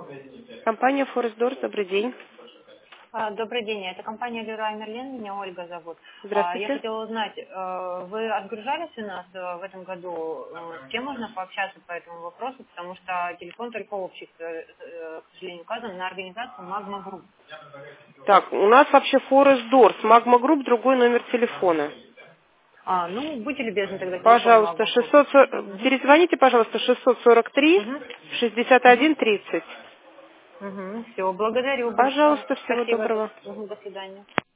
Компания Forest Doors, добрый день. Добрый день, это компания Leroy Merlin, меня Ольга зовут. Здравствуйте. Я хотела узнать, вы отгружались у нас в этом году, с кем можно пообщаться по этому вопросу, потому что телефон только общий, к сожалению, указан на организацию Magma Group. Так, у нас вообще Forest Doors, Magma Group, другой номер телефона. Ну, будьте любезны тогда телефон Пожалуйста, Magma Group. 640, перезвоните, пожалуйста, 643 61 30. Все, благодарю большое. Пожалуйста, всего Спасибо. доброго. До свидания.